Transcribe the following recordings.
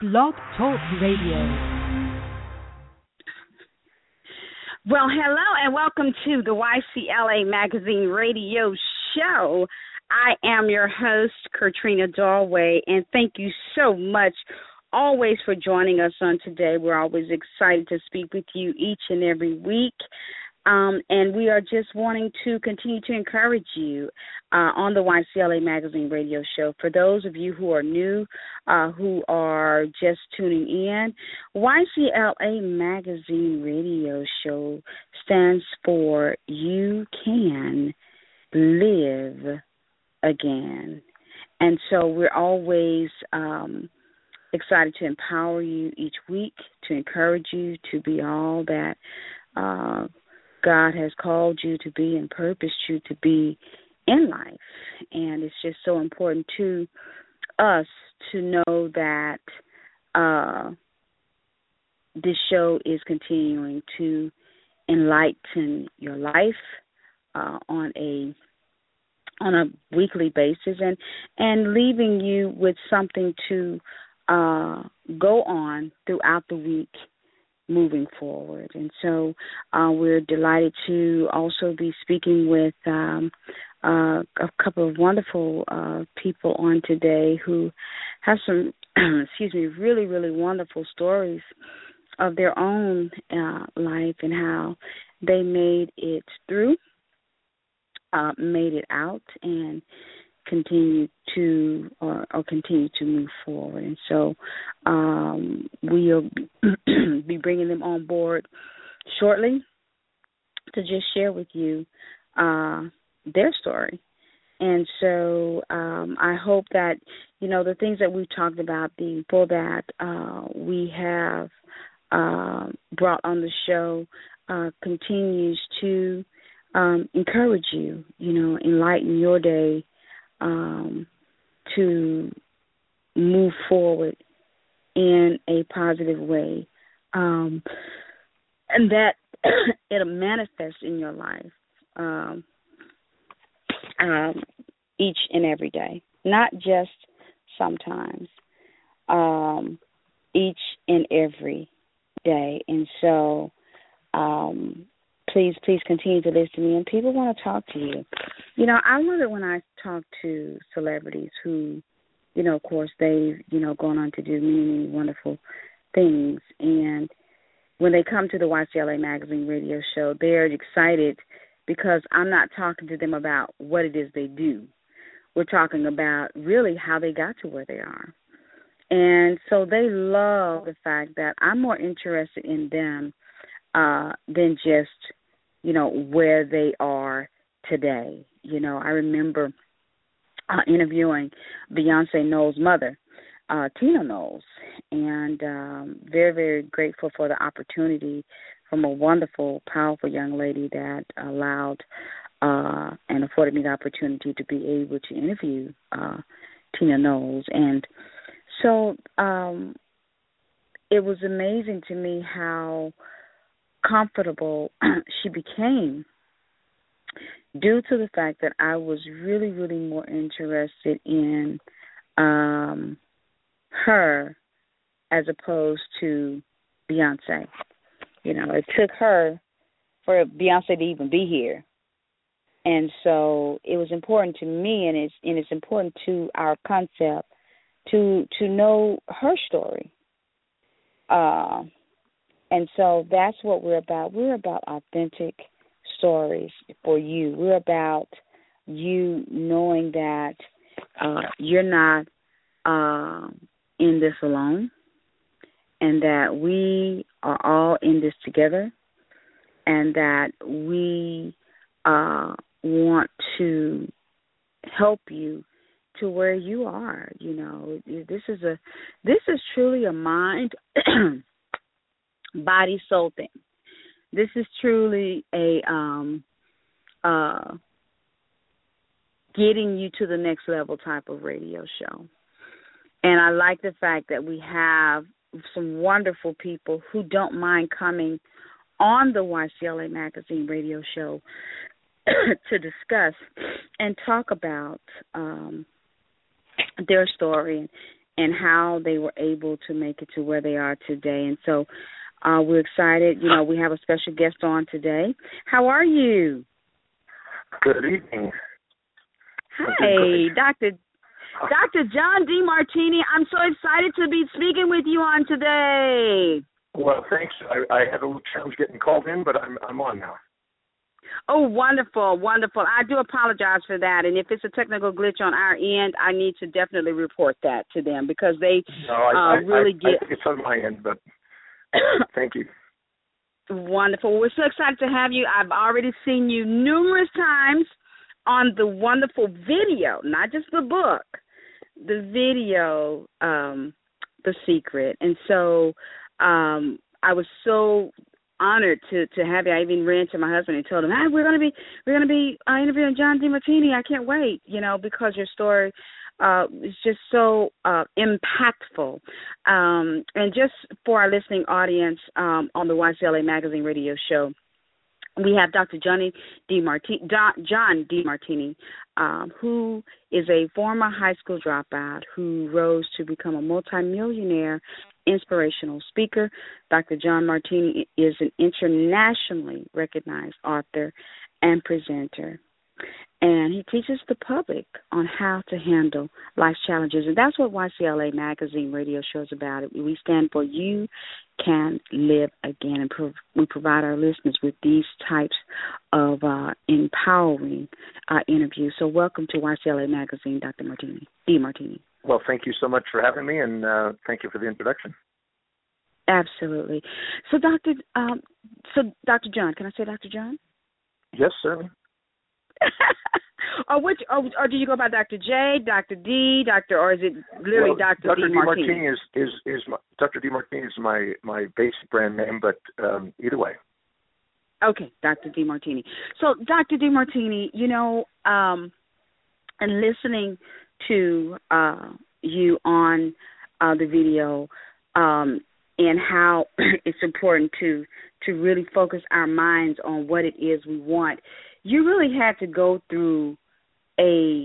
Blog Talk Radio. Well, hello and welcome to the YCLA Magazine Radio Show. I am your host, Katrina Dalway, and thank you so much always for joining us on today. We're always excited to speak with you each and every week. And we are just wanting to continue to encourage you on the YCLA Magazine Radio Show. For those of you who are new, who are just tuning in, YCLA Magazine Radio Show stands for You Can Live Again. And so we're always excited to empower you each week, to encourage you to be all that God has called you to be and purposed you to be in life. And it's just so important to us to know that this show is continuing to enlighten your life on a weekly basis and leaving you with something to go on throughout the week moving forward. And so we're delighted to also be speaking with a couple of wonderful people on today who have some, really, really wonderful stories of their own life and how they made it through, made it out, and continue to move forward. And so we'll be bringing them on board shortly to just share with you their story. And so I hope that, the things that we've talked about, the people that we have brought on the show continues to encourage you, enlighten your day, to move forward in a positive way, and that it'll manifest in your life each and every day, not just sometimes, each and every day. And so please continue to listen to me, and people want to talk to you. I love it when I talk to celebrities who, of course, they've, gone on to do many, many wonderful things. And when they come to the YCLA Magazine Radio Show, they're excited because I'm not talking to them about what it is they do. We're talking about really how they got to where they are. And so they love the fact that I'm more interested in them than just, where they are today. I remember interviewing Beyonce Knowles' mother, Tina Knowles, and very, very grateful for the opportunity from a wonderful, powerful young lady that allowed and afforded me the opportunity to be able to interview Tina Knowles. And so it was amazing to me how comfortable she became due to the fact that I was really, really more interested in her as opposed to Beyonce. It took her for Beyonce to even be here. And so it was important to me, and it's important to our concept to know her story. And so that's what we're about. We're about authentic stories for you. We're about you knowing that you're not in this alone, and that we are all in this together, and that we want to help you to where you are. This is truly a mind, body, soul thing. This is truly a getting you to the next level type of radio show. And I like the fact that we have some wonderful people who don't mind coming on the YCLA Magazine Radio Show to discuss and talk about their story and how they were able to make it to where they are today. And so we're excited. You know, we have a special guest on today. How are you? Good evening. Hi, Dr. John Demartini. I'm so excited to be speaking with you on today. Well, thanks. I had a little challenge getting called in, but I'm on now. Oh, wonderful, wonderful. I do apologize for that. And if it's a technical glitch on our end, I need to definitely report that to them because they really get... I think it's on my end, but thank you. Wonderful. We're so excited to have you. I've already seen you numerous times on the wonderful video, not just the book, the video, The Secret. And so I was so honored to have you. I even ran to my husband and told him, we're gonna be interviewing John Demartini. I can't wait, because your story is just so impactful. And just for our listening audience on the YCLA Magazine radio show, we have Dr. John Demartini, who is a former high school dropout who rose to become a multimillionaire inspirational speaker. Dr. John Martini is an internationally recognized author and presenter, and he teaches the public on how to handle life's challenges, and that's what YCLA Magazine radio show is about. We stand for You Can Live Again, and we provide our listeners with these types of empowering interviews. So welcome to YCLA Magazine, Dr. Demartini. Well, thank you so much for having me, and thank you for the introduction. Absolutely. So, Dr. John, can I say Dr. John? Yes, certainly. or do you go by Dr. J, Dr. D, or is it literally Dr. Demartini? Dr. Demartini is my basic brand name, but either way. Okay, Dr. Demartini. So, Dr. Demartini, and listening to you on the video and how it's important to really focus our minds on what it is we want, you really had to go through a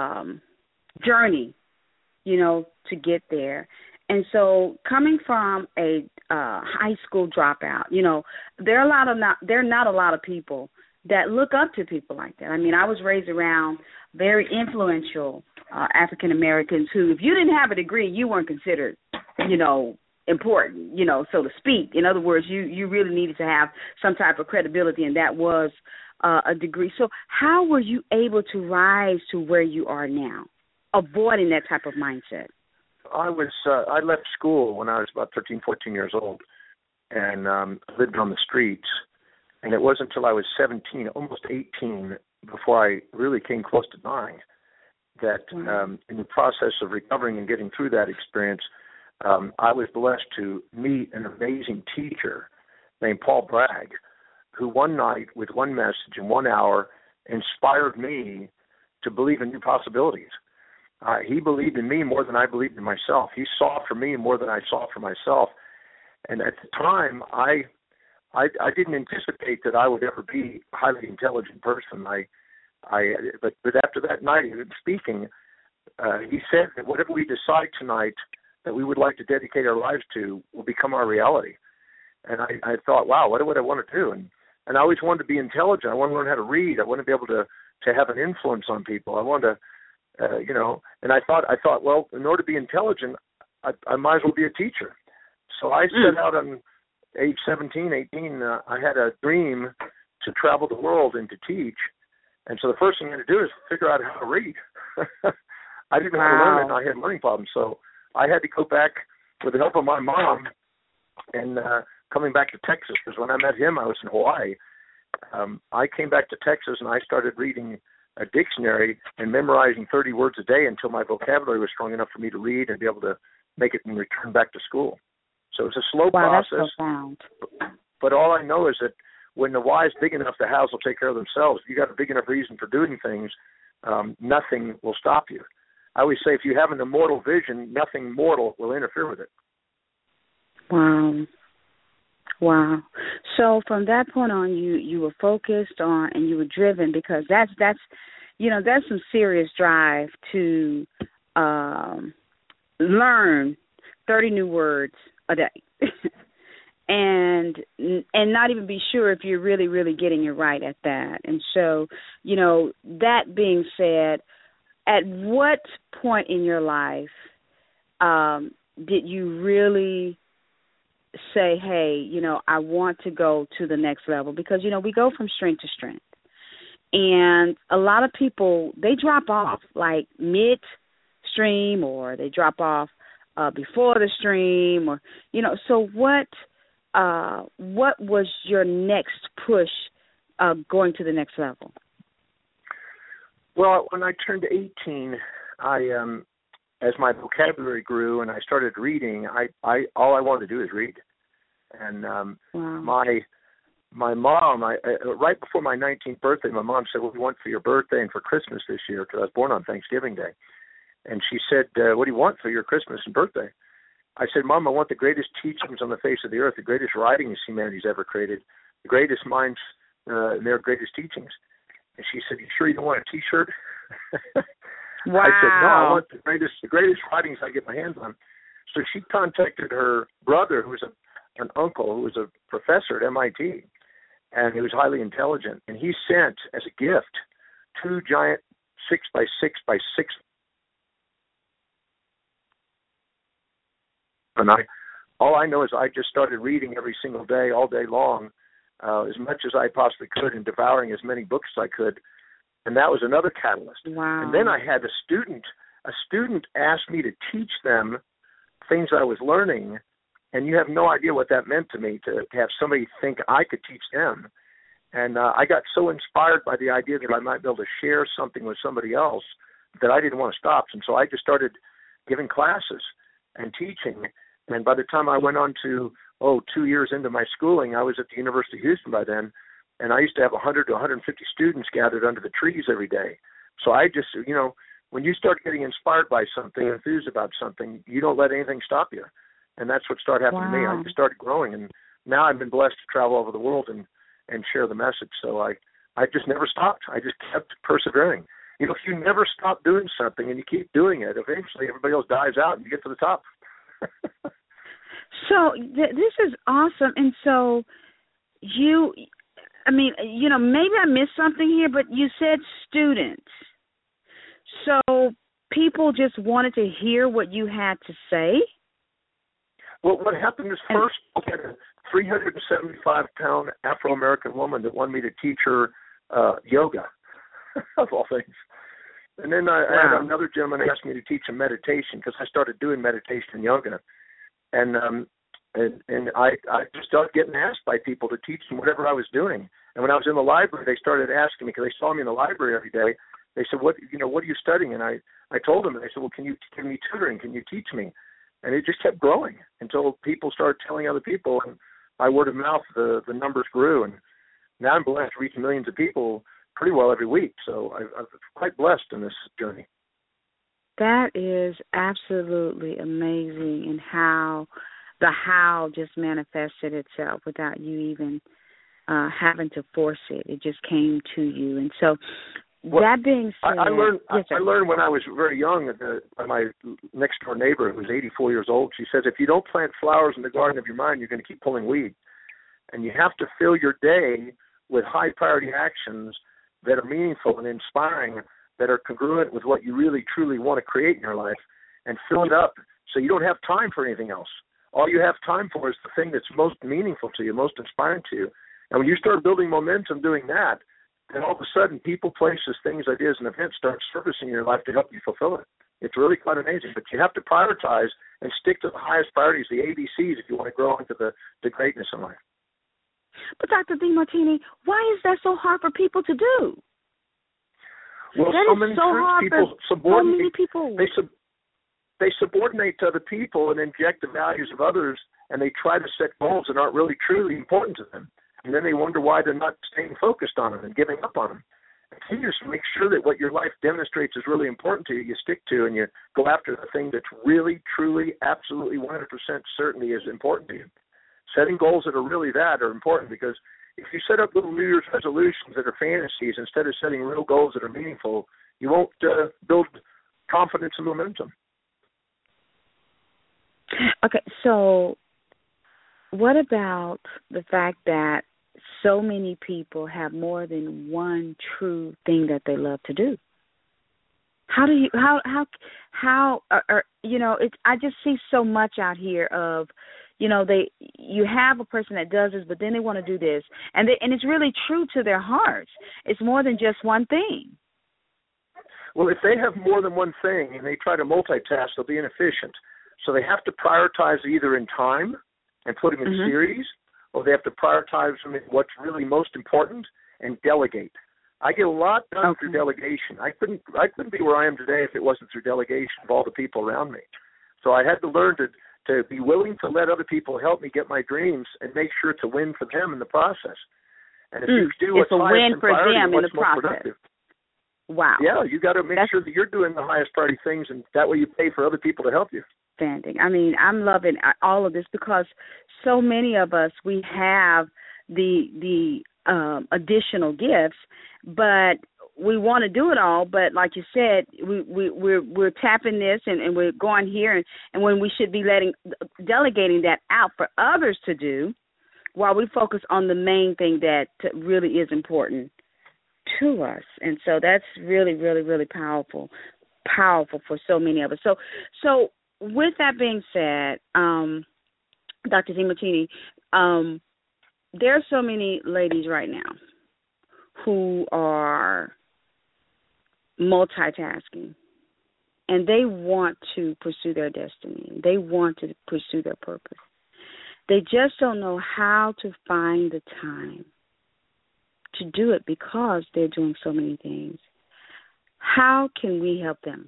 journey, to get there. And so coming from a high school dropout, there are not a lot of people that look up to people like that. I mean, I was raised around very influential African Americans who, if you didn't have a degree, you weren't considered, important, so to speak. In other words, you really needed to have some type of credibility, and that was a degree. So how were you able to rise to where you are now, avoiding that type of mindset? I left school when I was about 13, 14 years old, and lived on the streets. And it wasn't until I was 17, almost 18, before I really came close to dying, that in the process of recovering and getting through that experience, I was blessed to meet an amazing teacher named Paul Bragg, who one night, with one message in 1 hour, inspired me to believe in new possibilities. He believed in me more than I believed in myself. He saw for me more than I saw for myself. And at the time, I didn't anticipate that I would ever be a highly intelligent person. But after that night of speaking, he said that whatever we decide tonight that we would like to dedicate our lives to will become our reality. And I thought, wow, what would I want to do? And I always wanted to be intelligent. I wanted to learn how to read. I wanted to be able to have an influence on people. I wanted to, and I thought, well, in order to be intelligent, I might as well be a teacher. So I set out on age 17, 18. I had a dream to travel the world and to teach. And so the first thing I had to do is figure out how to read. I didn't know how to learn it, and I had learning problems. So I had to go back with the help of my mom and coming back to Texas, because when I met him, I was in Hawaii. I came back to Texas, and I started reading a dictionary and memorizing 30 words a day until my vocabulary was strong enough for me to read and be able to make it and return back to school. So it's a slow process. That's profound. But all I know is that when the why is big enough, the hows will take care of themselves. If you got a big enough reason for doing things, nothing will stop you. I always say if you have an immortal vision, nothing mortal will interfere with it. Wow. So from that point on, you were focused on and you were driven, because that's some serious drive to learn 30 new words a day. And not even be sure if you're really, really getting it right at that. And so, that being said, at what point in your life did you really say, hey, I want to go to the next level? Because, we go from strength to strength. And a lot of people, they drop off like midstream, or they drop off before the stream, or, so what was your next push going to the next level? Well, when I turned 18, as my vocabulary grew and I started reading, I all I wanted to do is read. And wow. my mom, right before my 19th birthday, my mom said, "What do you want for your birthday and for Christmas this year?" Because I was born on Thanksgiving Day. And she said, "What do you want for your Christmas and birthday?" I said, "Mom, I want the greatest teachings on the face of the earth, the greatest writings humanity's ever created, the greatest minds and their greatest teachings." And she said, "You sure you don't want a T-shirt?" Wow. I said, "No, I want the greatest writings I get my hands on." So she contacted her brother, who was an uncle, who was a professor at MIT, and he was highly intelligent. And he sent, as a gift, 2 giant 6x6x6. And all I know is I just started reading every single day, all day long, as much as I possibly could, and devouring as many books as I could. And that was another catalyst. Wow. And then I had a student asked me to teach them things I was learning, and you have no idea what that meant to me, to have somebody think I could teach them. And I got so inspired by the idea that I might be able to share something with somebody else that I didn't want to stop. And so I just started giving classes and teaching. And by the time I went on to, 2 years into my schooling, I was at the University of Houston by then, and I used to have 100 to 150 students gathered under the trees every day. So I just, when you start getting inspired by something, enthused about something, you don't let anything stop you. And that's what started happening to me. I just started growing, and now I've been blessed to travel over the world and share the message. So I just never stopped. I just kept persevering. If you never stop doing something and you keep doing it, eventually everybody else dies out and you get to the top. So this is awesome. And so maybe I missed something here, but you said students. So people just wanted to hear what you had to say? Well, what happened is first I had a 375-pound Afro-American woman that wanted me to teach her yoga, of all things. And then I had another gentleman who asked me to teach him meditation, because I started doing meditation and yoga. And I just started getting asked by people to teach them whatever I was doing. And when I was in the library, they started asking me, because they saw me in the library every day. They said, what are you studying? And I told them, and they said, well, can you give me tutoring? Can you teach me? And it just kept growing until people started telling other people. And by word of mouth, the numbers grew. And now I'm blessed to reach millions of people pretty well every week. So I'm quite blessed in this journey. That is absolutely amazing, and how the how just manifested itself without you even having to force it. It just came to you. And so that being said, I learned when I was very young, my next door neighbor, who was 84 years old, she says, if you don't plant flowers in the garden of your mind, you're going to keep pulling weeds. And you have to fill your day with high priority actions that are meaningful and inspiring, that are congruent with what you really, truly want to create in your life, and fill it up so you don't have time for anything else. All you have time for is the thing that's most meaningful to you, most inspiring to you. And when you start building momentum doing that, then all of a sudden people, places, things, ideas, and events start surfacing in your life to help you fulfill it. It's really quite amazing. But you have to prioritize and stick to the highest priorities, the ABCs, if you want to grow into the greatness in life. But Dr. Demartini, why is that so hard for people to do? Well, that so many times people subordinate. They subordinate to other people and inject the values of others, and they try to set goals that aren't really truly important to them. And then they wonder why they're not staying focused on them and giving up on them. And you just make sure that what your life demonstrates is really important to you, you stick to, and you go after the thing that's really, truly, absolutely 100% certainty is important to you. Setting goals that are really that are important, because if you set up little New Year's resolutions that are fantasies instead of setting real goals that are meaningful, you won't build confidence and momentum. Okay, so what about the fact that so many people have more than one true thing that they love to do? How do you you know, it's I just see so much out here of, you know, you have a person that does this, but then they want to do this, and it's really true to their hearts. It's more than just one thing. Well, if they have more than one thing and they try to multitask, they'll be inefficient. So they have to prioritize either in time and put them in series, or they have to prioritize them in what's really most important and delegate. I get a lot done through delegation. I couldn't be where I am today if it wasn't through delegation of all the people around me. So I had to learn to be willing to let other people help me get my dreams and make sure to win for them in the process. And if you do what's highest in priority, what's most productive. Wow. Yeah, you got to make sure that you're doing the highest priority things, and that way you pay for other people to help you. Outstanding. I mean, I'm loving all of this because so many of us, we have the additional gifts, but we want to do it all. But like you said, we're tapping this and we're going here, and when we should be delegating that out for others to do, while we focus on the main thing that really is important to us. And so that's really, really, really powerful for so many of us. So with that being said, Dr. Demartini, there are so many ladies right now who are multitasking, and they want to pursue their destiny. They want to pursue their purpose. They just don't know how to find the time to do it because they're doing so many things. How can we help them?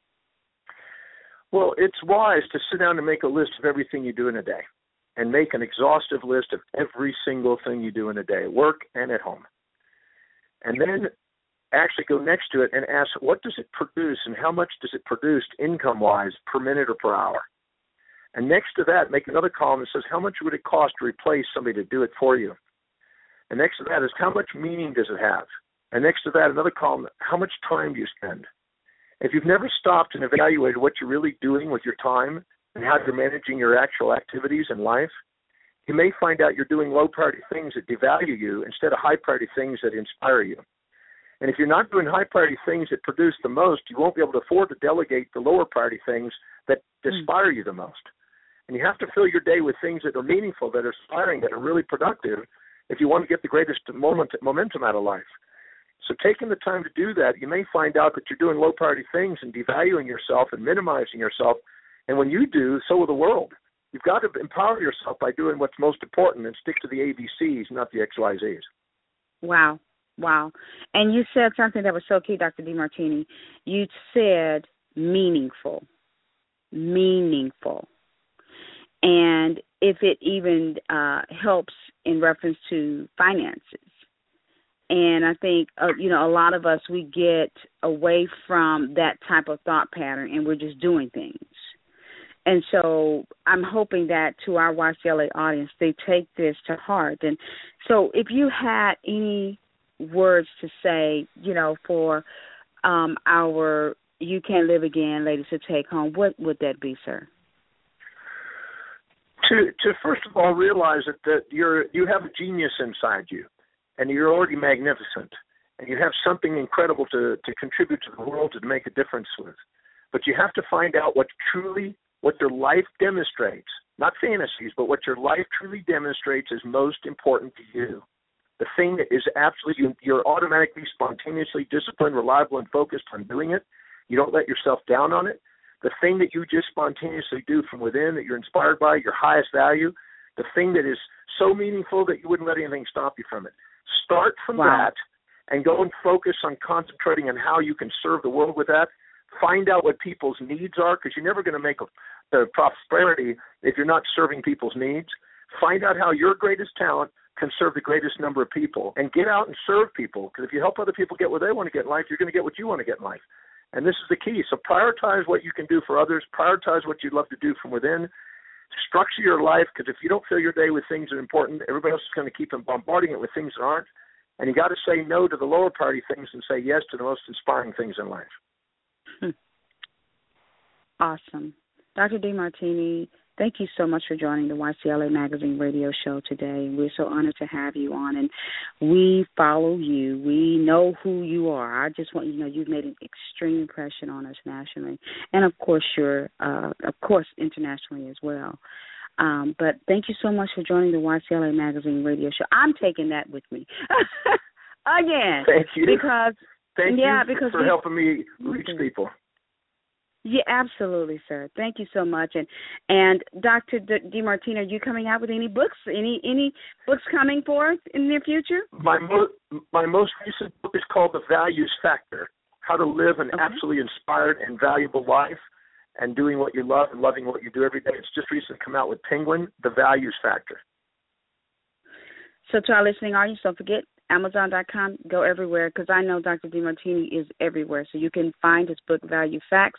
Well, it's wise to sit down and make a list of everything you do in a day and make an exhaustive list of every single thing you do in a day, work and at home. And then actually go next to it and ask, what does it produce and how much does it produce income-wise per minute or per hour? And next to that, make another column that says, how much would it cost to replace somebody to do it for you? And next to that is, how much meaning does it have? And next to that, another column, how much time do you spend? If you've never stopped and evaluated what you're really doing with your time and how you're managing your actual activities in life, you may find out you're doing low-priority things that devalue you instead of high-priority things that inspire you. And if you're not doing high-priority things that produce the most, you won't be able to afford to delegate the lower-priority things that inspire you the most. And you have to fill your day with things that are meaningful, that are inspiring, that are really productive if you want to get the greatest momentum out of life. So taking the time to do that, you may find out that you're doing low-priority things and devaluing yourself and minimizing yourself. And when you do, so will the world. You've got to empower yourself by doing what's most important and stick to the ABCs, not the XYZs. Wow. And you said something that was so key, Dr. Demartini. You said meaningful. And if it even helps in reference to finances. And I think, a lot of us, we get away from that type of thought pattern and we're just doing things. And so I'm hoping that to our YCLA audience, they take this to heart. And so if you had any words to say, for our You Can Live Again ladies to take home, what would that be, sir? To first of all realize that you have a genius inside you, and you're already magnificent, and you have something incredible to contribute to the world, to make a difference with. But you have to find out what your life demonstrates, not fantasies, but what your life truly demonstrates is most important to you. The thing that is absolutely, you're automatically, spontaneously disciplined, reliable, and focused on doing it. You don't let yourself down on it. The thing that you just spontaneously do from within, that you're inspired by, your highest value, the thing that is so meaningful that you wouldn't let anything stop you from it. Start from that and go and focus on concentrating on how you can serve the world with that. Find out what people's needs are, because you're never going to make the prosperity if you're not serving people's needs. Find out how your greatest talent can serve the greatest number of people, and get out and serve people, because if you help other people get what they want to get in life, you're going to get what you want to get in life. And this is the key. So prioritize what you can do for others. Prioritize what you'd love to do from within. Structure your life, because if you don't fill your day with things that are important, everybody else is going to keep bombarding it with things that aren't. And you got to say no to the lower priority things and say yes to the most inspiring things in life. Awesome. Dr. Demartini, Thank you so much for joining the YCLA Magazine radio show today. We're so honored to have you on, and we follow you. We know who you are. I just want you to know you've made an extreme impression on us nationally, and of course, internationally as well. But thank you so much for joining the YCLA Magazine radio show. I'm taking that with me again. Thank you. Because for helping me reach people. Yeah, absolutely, sir. Thank you so much. And Dr. DeMartini, are you coming out with any books? Any books coming forth in the near future? My most recent book is called The Values Factor: How to Live an Absolutely Inspired and Valuable Life and Doing What You Love and Loving What You Do Every Day. It's just recently come out with Penguin, The Values Factor. So to our listening audience, don't forget, Amazon.com, go everywhere, because I know Dr. DeMartini is everywhere. So you can find his book, Value Facts,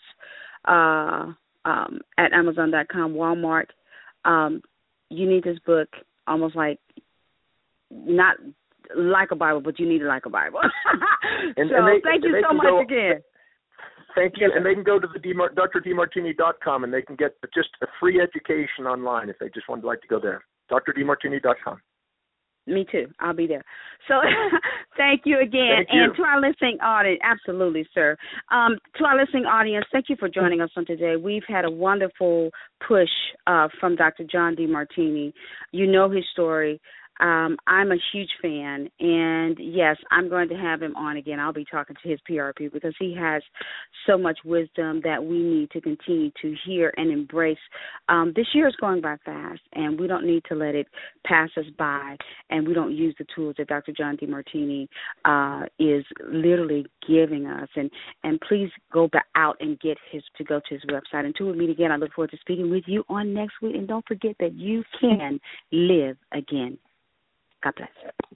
at Amazon.com, Walmart. You need this book almost like, not like a Bible, but you need it like a Bible. Thank you so much again. Thank you. And they can go to the drdemartini.com, and they can get just a free education online if they just would like to go there. drdemartini.com. Me too. I'll be there. So thank you again. Thank you. And to our listening audience, absolutely, sir. To our listening audience, thank you for joining us on today. We've had a wonderful push from Dr. John DeMartini. You know his story. I'm a huge fan, and yes, I'm going to have him on again. I'll be talking to his PRP because he has so much wisdom that we need to continue to hear and embrace. This year is going by fast, and we don't need to let it pass us by, and we don't use the tools that Dr. John DeMartini is literally giving us. And please go out and go to his website. Until we meet again, I look forward to speaking with you on next week, and don't forget that you can live again. God bless.